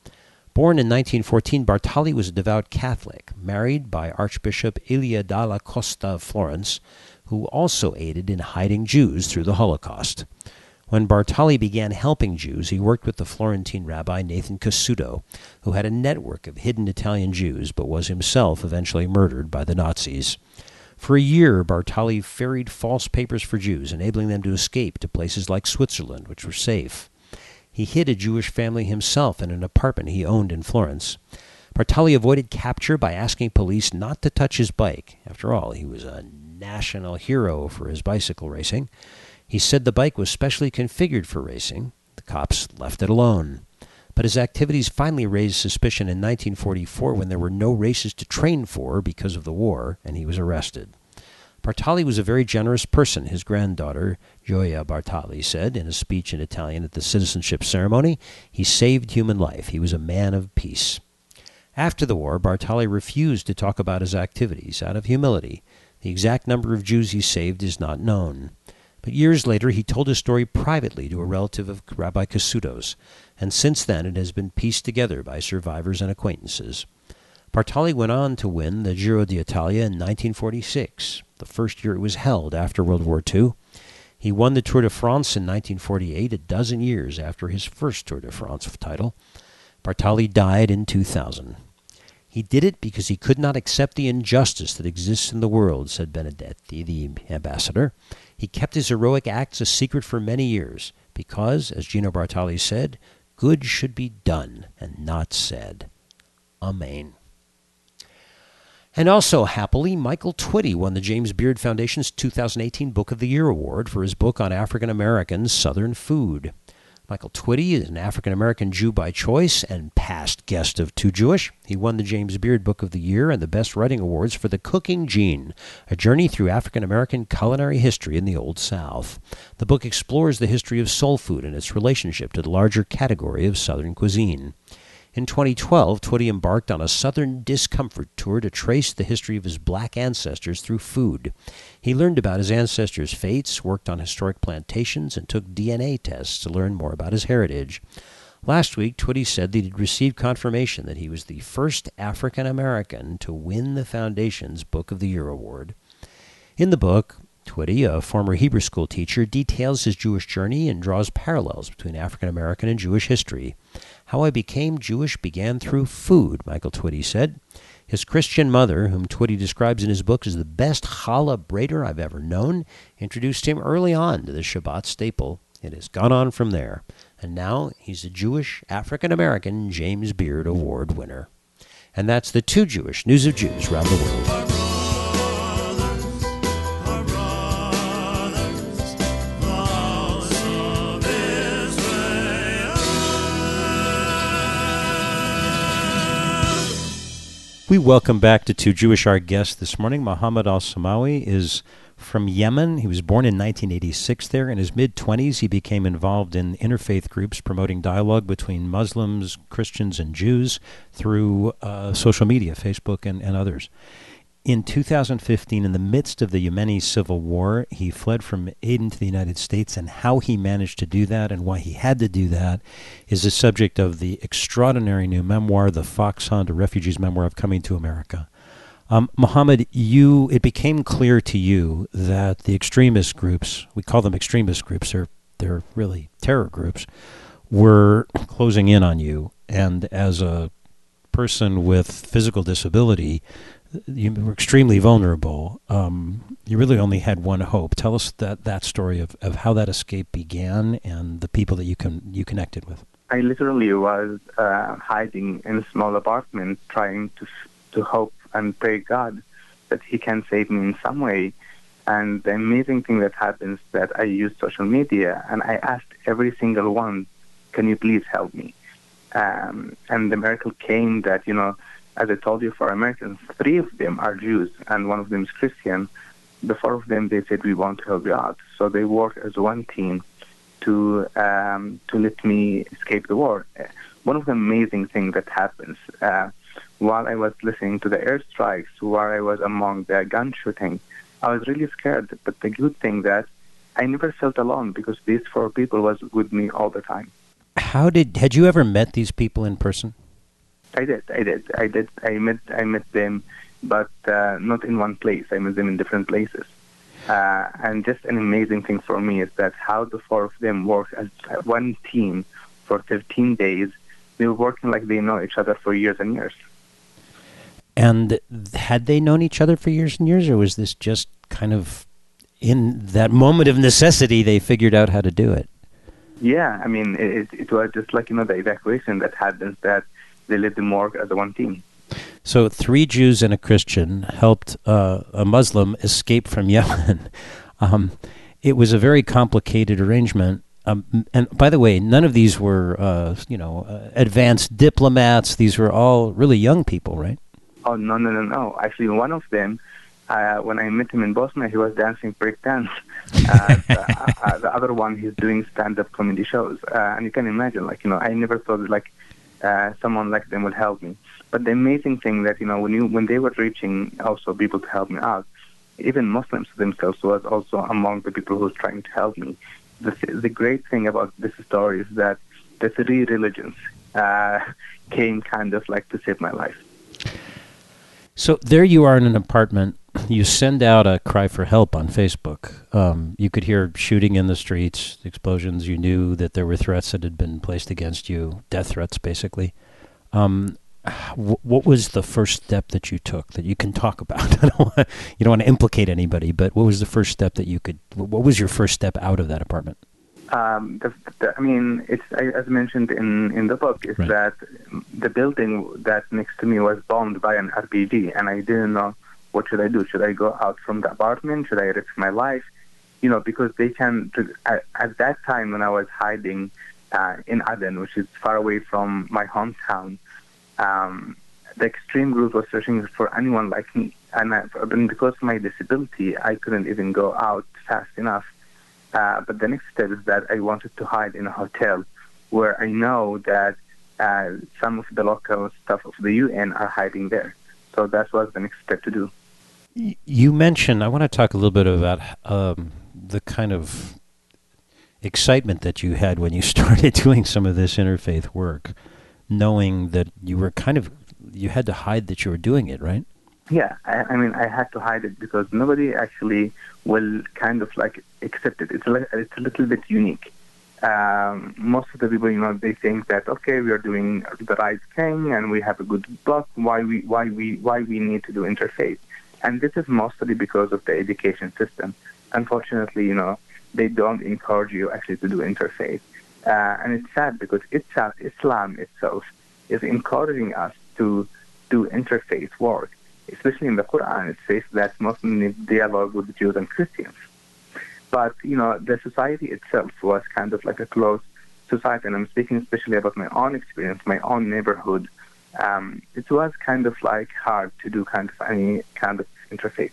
Born in nineteen fourteen, Bartali was a devout Catholic, married by Archbishop Ilia dalla Costa of Florence, who also aided in hiding Jews through the Holocaust. When Bartali began helping Jews, he worked with the Florentine rabbi Nathan Cassuto, who had a network of hidden Italian Jews but was himself eventually murdered by the Nazis. For a year, Bartali ferried false papers for Jews, enabling them to escape to places like Switzerland, which were safe. He hid a Jewish family himself in an apartment he owned in Florence. Bartali avoided capture by asking police not to touch his bike. After all, he was a national hero for his bicycle racing. He said the bike was specially configured for racing. The cops left it alone. But his activities finally raised suspicion in nineteen forty-four when there were no races to train for because of the war, and he was arrested. Bartali was a very generous person, his granddaughter, Gioia Bartali, said in a speech in Italian at the citizenship ceremony. He saved human life. He was a man of peace. After the war, Bartali refused to talk about his activities out of humility. The exact number of Jews he saved is not known. But years later, he told his story privately to a relative of Rabbi Cassuto's, and since then it has been pieced together by survivors and acquaintances. Bartali went on to win the Giro d'Italia in nineteen forty-six, the first year it was held after World War Two. He won the Tour de France in nineteen forty-eight, a dozen years after his first Tour de France title. Bartali died in two thousand. He did it because he could not accept the injustice that exists in the world, said Benedetti, the ambassador. He kept his heroic acts a secret for many years because, as Gino Bartali said, good should be done and not said. Amen. And also, happily, Michael Twitty won the James Beard Foundation's two thousand eighteen Book of the Year Award for his book on African-American Southern food. Michael Twitty is an African-American Jew by choice and past guest of Too Jewish. He won the James Beard Book of the Year and the Best Writing Awards for The Cooking Gene, a journey through African-American culinary history in the Old South. The book explores the history of soul food and its relationship to the larger category of Southern cuisine. In twenty twelve, Twitty embarked on a Southern discomfort tour to trace the history of his black ancestors through food. He learned about his ancestors' fates, worked on historic plantations, and took D N A tests to learn more about his heritage. Last week, Twitty said that he'd received confirmation that he was the first African-American to win the Foundation's Book of the Year Award. In the book, Twitty, a former Hebrew school teacher, details his Jewish journey and draws parallels between African-American and Jewish history. How I became Jewish began through food, Michael Twitty said. His Christian mother, whom Twitty describes in his book as the best challah braider I've ever known, introduced him early on to the Shabbat staple. It has gone on from there, and now he's a Jewish African-American James Beard Award winner. And that's the Too Jewish News of Jews around the world. We welcome back to Too Jewish our guest this morning. Mohammed Al-Samawi is from Yemen. He was born in nineteen eighty-six there. In his mid-twenties, he became involved in interfaith groups promoting dialogue between Muslims, Christians, and Jews through uh, social media, Facebook, and, and others. In two thousand fifteen, in the midst of the Yemeni civil war, he fled from Aden to the United States, and how he managed to do that and why he had to do that is the subject of the extraordinary new memoir, The Fox Hunt, a refugee's memoir of coming to America. Um, Mohammed, you, it became clear to you that the extremist groups, we call them extremist groups, they're, they're really terror groups, were closing in on you, and as a person with physical disability, you were extremely vulnerable. Um, you really only had one hope. Tell us that, that story of, of how that escape began and the people that you can you connected with. I literally was uh, hiding in a small apartment, trying to to hope and pray God that He can save me in some way. And the amazing thing that happens is that I used social media, and I asked every single one, "Can you please help me?" Um, and the miracle came that, you know, as I told you, for Americans, three of them are Jews, and one of them is Christian. The four of them, they said, "We want to help you out." So they worked as one team to um, to let me escape the war. One of the amazing things that happens, uh, while I was listening to the airstrikes, while I was among the gun shooting, I was really scared. But the good thing that I never felt alone because these four people was with me all the time. How did, had you ever met these people in person? I did, I did, I did. I met, I met them, but uh, not in one place. I met them in different places. Uh, and just an amazing thing for me is that how the four of them work as one team for thirteen days. They were working like they know each other for years and years. And had they known each other for years and years, or was this just kind of in that moment of necessity they figured out how to do it? Yeah, I mean, it, it was just like, you know, the evacuation that happens, that they let them work as a one team. So three Jews and a Christian helped uh, a Muslim escape from Yemen. um, it was a very complicated arrangement. Um, and by the way, none of these were, uh, you know, uh, advanced diplomats. These were all really young people, right? Oh, no, no, no, no. Actually, one of them, uh, when I met him in Bosnia, he was dancing break dance. Uh, the, uh, the other one, he's doing stand-up comedy shows. Uh, and you can imagine, like, you know, I never thought, like, uh, someone like them would help me. But the amazing thing that, you know, when you when they were reaching also people to help me out, even Muslims themselves was also among the people who was trying to help me. The, the great thing about this story is that the three religions uh, came kind of like to save my life. So there you are in an apartment. You send out a cry for help on Facebook. Um, you could hear shooting in the streets, explosions. You knew that there were threats that had been placed against you, death threats, basically. Um, wh- what was the first step that you took that you can talk about? I don't want, you don't want to implicate anybody, but what was the first step that you could? What was your first step out of that apartment? Um, the, the, I mean, it's I, as mentioned in, in the book, is Right. that the building that next to me was bombed by an R P G, and I didn't know what should I do. Should I go out from the apartment? Should I risk my life? You know, because they can. At, at that time, when I was hiding uh, in Aden, which is far away from my hometown, um, the extreme group was searching for anyone like me, and, I, and because of my disability, I couldn't even go out fast enough. Uh, but the next step is that I wanted to hide in a hotel where I know that uh, some of the local staff of the U N are hiding there. So that was the next step to do. You mentioned, I want to talk a little bit about um, the kind of excitement that you had when you started doing some of this interfaith work, knowing that you were kind of, you had to hide that you were doing it, right? Yeah, I, I mean, I had to hide it because nobody actually will kind of like accept it. It's a, li- it's a little bit unique. Um, most of the people, you know, they think that, okay, we are doing the right thing and we have a good book. Why we, why we, why we need to do interfaith? And this is mostly because of the education system. Unfortunately, you know, they don't encourage you actually to do interfaith. Uh, and it's sad because itself, Islam itself is encouraging us to do interfaith work. Especially in the Quran, it says that Muslims need dialogue with the Jews and Christians. But, you know, the society itself was kind of like a closed society, and I'm speaking especially about my own experience, my own neighborhood. Um, it was kind of like hard to do kind of any kind of interfaith.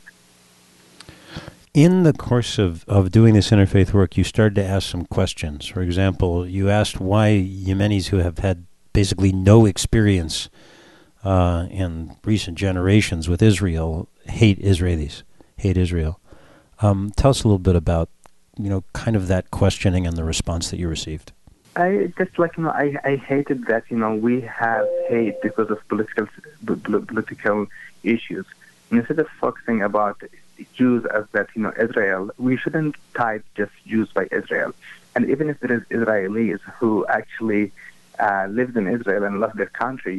In the course of, of doing this interfaith work, you started to ask some questions. For example, you asked why Yemenis who have had basically no experience uh, in recent generations with Israel hate Israelis, hate Israel. Um, tell us a little bit about, you know, kind of that questioning and the response that you received. I just like, you know, I, I hated that, you know, we have hate because of political political issues. And instead of focusing about Jews as that, you know, Israel, we shouldn't tie just Jews by Israel. And even if there is Israelis who actually uh, lived in Israel and left their country,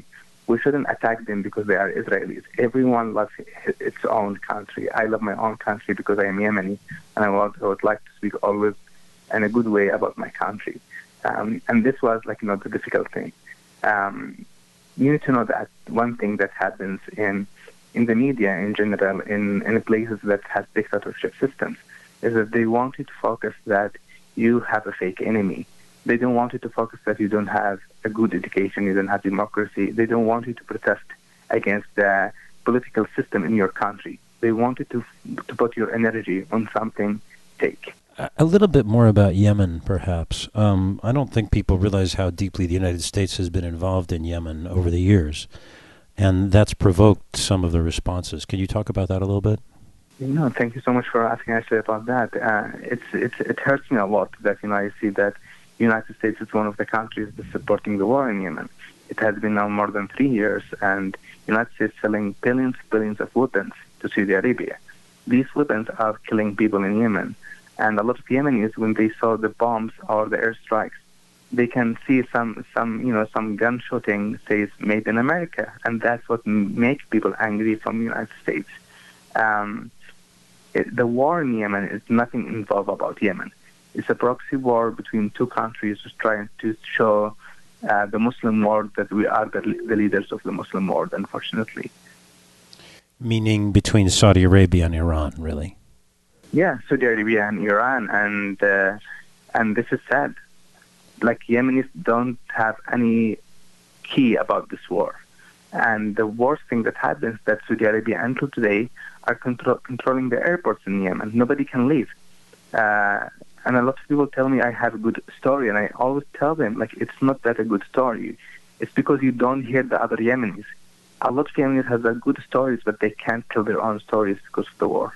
we shouldn't attack them because they are Israelis. Everyone loves its own country. I love my own country because I am Yemeni, and I would, I would like to speak always in a good way about my country. Um, and this was like, you know, the difficult thing. Um, you need to know that one thing that happens in in the media in general, in, in places that have dictatorship systems, is that they want you to focus that you have a fake enemy. They don't want you to focus that you don't have a good education, you don't have democracy. They don't want you to protest against the political system in your country. They want you to, to put your energy on something fake. A little bit more about Yemen, perhaps. Um, I don't think people realize how deeply the United States has been involved in Yemen over the years, and that's provoked some of the responses. Can you talk about that a little bit? No, thank you so much for asking actually about that. Uh, it's, it's, it hurts me a lot that, you know, I see that the United States is one of the countries that's supporting the war in Yemen. It has been now more than three years, and the United States selling billions, billions of weapons to Saudi Arabia. These weapons are killing people in Yemen. And a lot of Yemenis, when they saw the bombs or the airstrikes, they can see some, some, you know, some gun shooting says "Made in America," and that's what m- makes people angry from the United States. Um, it, the war in Yemen is nothing involved about Yemen. It's a proxy war between two countries just trying to show uh, the Muslim world that we are the, the leaders of the Muslim world, unfortunately. Meaning between Saudi Arabia and Iran, really? Yeah, Saudi Arabia and Iran, and uh, and this is sad. Like, Yemenis don't have any key about this war. And the worst thing that happens is that Saudi Arabia until today are control- controlling the airports in Yemen. Nobody can leave. Uh, and a lot of people tell me I have a good story, and I always tell them, like, it's not that a good story. It's because you don't hear the other Yemenis. A lot of Yemenis have good stories, but they can't tell their own stories because of the war.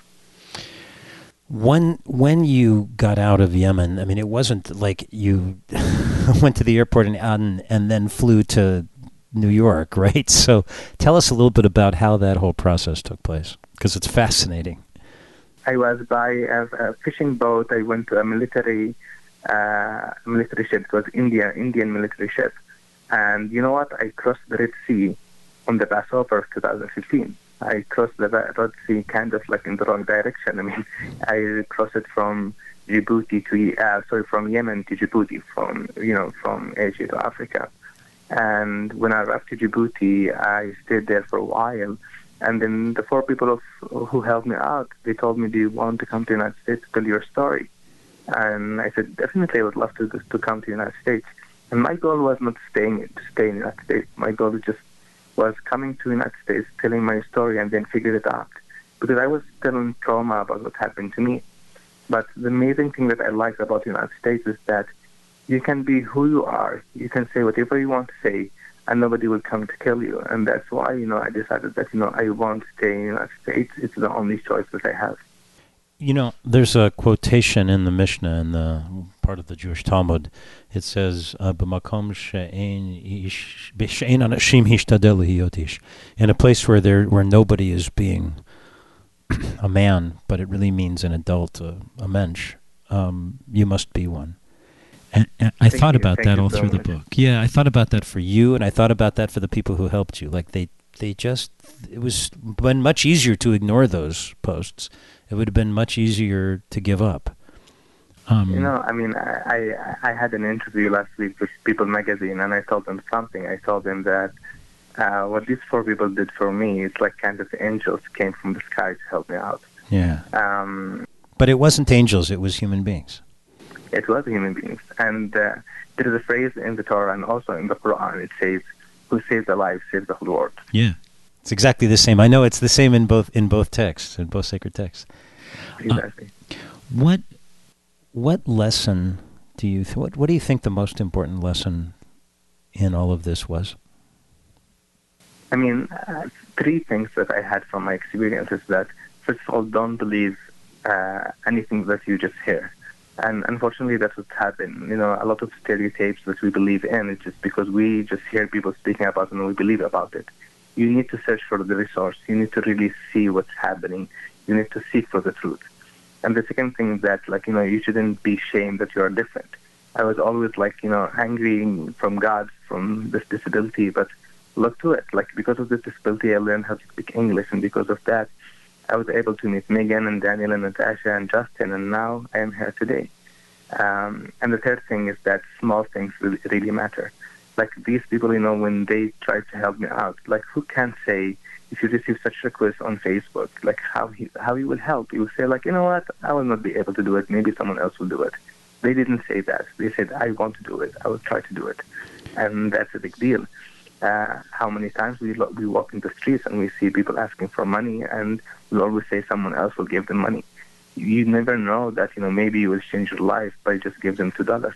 When when you got out of Yemen, I mean, it wasn't like you went to the airport in Aden and then flew to New York, right? So tell us a little bit about how that whole process took place, because it's fascinating. I was by a, a fishing boat. I went to a military uh, military ship. It was India, Indian military ship. And you know what? I crossed the Red Sea on the Passover of two thousand fifteen. I crossed the Red Sea kind of like in the wrong direction. I mean, I crossed it from Djibouti to, uh, sorry, from Yemen to Djibouti, from, you know, from Asia to Africa. And when I arrived to Djibouti, I stayed there for a while. And then the four people of, who helped me out, they told me, do you want to come to the United States to tell your story? And I said, definitely, I would love to to come to the United States. And my goal was not staying to stay in the United States. My goal was just was coming to the United States, telling my story, and then figure it out. Because I was still in trauma about what happened to me. But the amazing thing that I like about the United States is that you can be who you are. You can say whatever you want to say, and nobody will come to kill you. And that's why, you know, I decided that, you know, I want to stay in the United States. It's the only choice that I have. You know, there's a quotation in the Mishnah, in the part of the Jewish Talmud. It says, "B'makom she'ein anashim hishtadel lihiyot ish," in a place where there where nobody is being a man, but it really means an adult, a, a mensch. Um, you must be one. And, and I Thank thought you. about Thank that you all so through the much. book. Yeah, I thought about that for you, and I thought about that for the people who helped you. Like they, they just, it was been much easier to ignore those posts. It would have been much easier to give up. Um, You know, I mean, I, I I had an interview last week with People Magazine, and I told them something. I told them that uh, what these four people did for me, it's like kind of angels came from the sky to help me out. yeah. Um, But it wasn't angels, it was human beings. it was human beings. And uh, there is a phrase in the Torah and also in the Quran. It says, who saves the life, saves the whole world. Yeah. It's exactly the same. I know it's the same in both in both texts, in both sacred texts. Exactly. Uh, what what lesson do you th- what what do you think the most important lesson in all of this was? I mean, uh, three things that I had from my experience is that, first of all, don't believe uh, anything that you just hear. And unfortunately, that's what's happened. You know, a lot of stereotypes that we believe in, it's just because we just hear people speaking about it and we believe about it. You need to search for the resource. You need to really see what's happening. You need to seek for the truth. And the second thing is that, like, you know, you shouldn't be ashamed that you are different. I was always, like, you know, angry from God from this disability, but look to it. Like, because of this disability, I learned how to speak English, and because of that, I was able to meet Megan and Daniel and Natasha and Justin, and now I am here today. Um, and the third thing is that small things really, really matter. Like, these people, you know, when they try to help me out, like, who can say, if you receive such requests on Facebook, like, how he, how he will help? He will say, like, you know what, I will not be able to do it. Maybe someone else will do it. They didn't say that. They said, I want to do it. I will try to do it. And that's a big deal. Uh, how many times we lo- we walk in the streets and we see people asking for money, and we always say someone else will give them money. You never know that, you know, maybe you will change your life by just give them two dollars.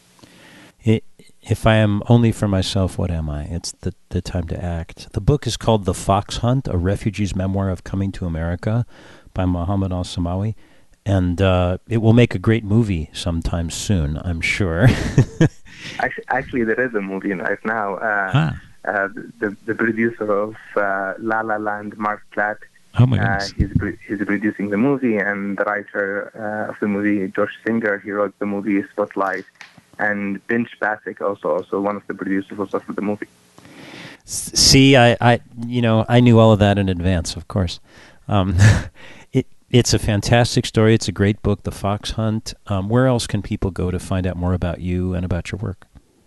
If I am only for myself, what am I? It's the, the time to act. The book is called The Fox Hunt, A Refugee's Memoir of Coming to America by Mohammed Al-Samawi. And uh, it will make a great movie sometime soon, I'm sure. actually, actually, there is a movie right now. Uh, ah. uh, the, the producer of uh, La La Land, Mark Platt, oh my goodness. Uh, he's, he's producing the movie, and the writer uh, of the movie, Josh Singer, he wrote the movie Spotlight. And Binge Bassick, also also one of the producers also for the movie. See, I, I, you know, I knew all of that in advance, of course. Um, it, it's a fantastic story. It's a great book, The Fox Hunt. Um, where else can people go to find out more about you and about your work?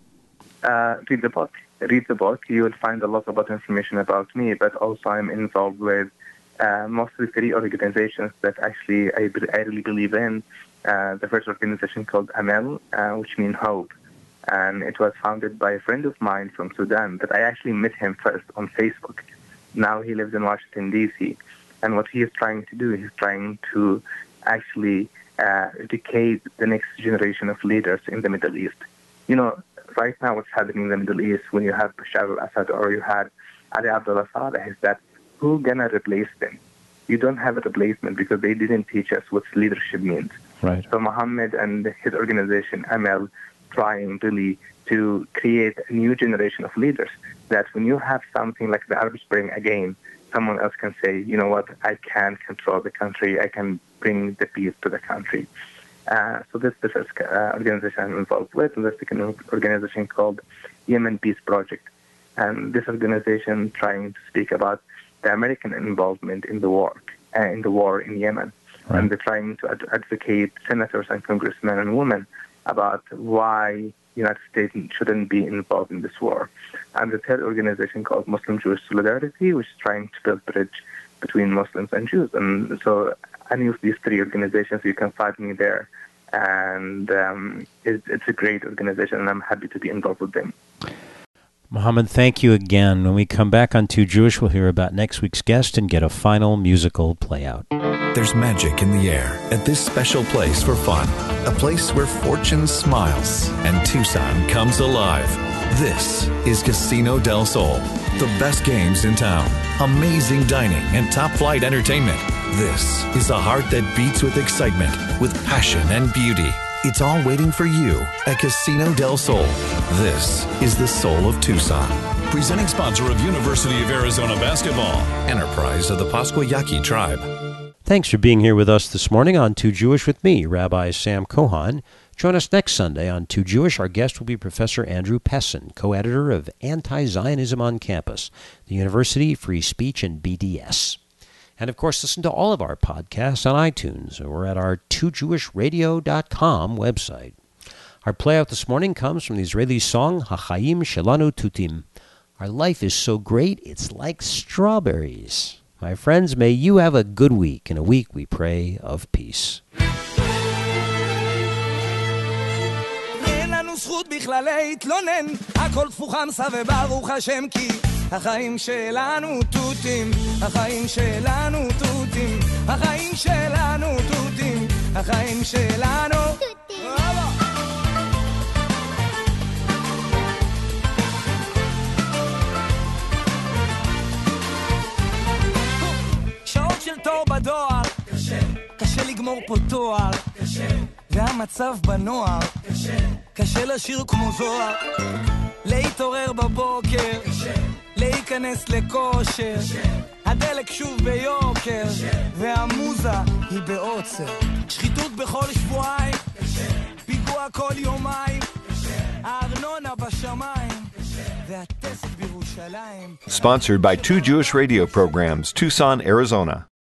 Uh, read the book. Read the book. You will find a lot about information about me, but also I'm involved with uh, mostly three organizations that actually I, I really believe in. Uh, the first organization called Amel, uh, which means hope. And it was founded by a friend of mine from Sudan that I actually met him first on Facebook. Now he lives in Washington, D C And what he is trying to do, he's trying to actually uh, educate the next generation of leaders in the Middle East. You know, right now what's happening in the Middle East, when you have Bashar al-Assad or you had Ali Abdullah Saleh, is that who's going to replace them? You don't have a replacement because they didn't teach us what leadership means. Right. So Mohammed and his organization, Amel, trying really to create a new generation of leaders that when you have something like the Arab Spring again, someone else can say, you know what, I can control the country, I can bring the peace to the country. Uh, so this is the first uh, organization I'm involved with, and the second organization called Yemen Peace Project. And this organization trying to speak about the American involvement in the war, uh, in the war in Yemen. Right. And they're trying to ad- advocate senators and congressmen and women about why the United States shouldn't be involved in this war. And the third organization called Muslim-Jewish Solidarity, which is trying to build a bridge between Muslims and Jews. And so any of these three organizations, you can find me there. And um, it's, it's a great organization, and I'm happy to be involved with them. Mohammed, thank you again. When we come back on Too Jewish, we'll hear about next week's guest and get a final musical play-out. There's magic in the air at this special place for fun. A place where fortune smiles and Tucson comes alive. This is Casino del Sol. The best games in town, amazing dining, and top-flight entertainment. This is a heart that beats with excitement, with passion and beauty. It's all waiting for you at Casino del Sol. This is the soul of Tucson. Presenting sponsor of University of Arizona Basketball. Enterprise of the Pascua Yaqui Tribe. Thanks for being here with us this morning on Too Jewish with me, Rabbi Sam Kohan. Join us next Sunday on Too Jewish. Our guest will be Professor Andrew Pessin, co-editor of Anti-Zionism on Campus, the University, Free Speech, and B D S. And, of course, listen to all of our podcasts on iTunes or at our two jewish radio dot com website. Our playout this morning comes from the Israeli song, HaChaim Shelanu Tutim. Our life is so great, it's like strawberries. My friends, may you have a good week, and a week, we pray, of peace. זכות בכלל להתלונן, הכל תפוחם וברוך השם כי החיים שלנו תותים, החיים שלנו תותים, החיים שלנו תותים, החיים שלנו תותים. שעות של תור בדואר, קשה, קשה לגמור פה תואר, קשה, והמצב בנוער, קשה, קשה לשיר כמו זוהר, להתעורר בבוקר, קשה, להיכנס לכושר, קשה, הדלק שוב ביוקר, קשה, והמוזה היא בעוצר, שחיתות בכל שבועיים, קשה, פיגוע כל יומיים, קשה, הארנונה בשמיים, קשה. והטסט בירושלים. Sponsored by two Jewish radio programs, Tucson, Arizona.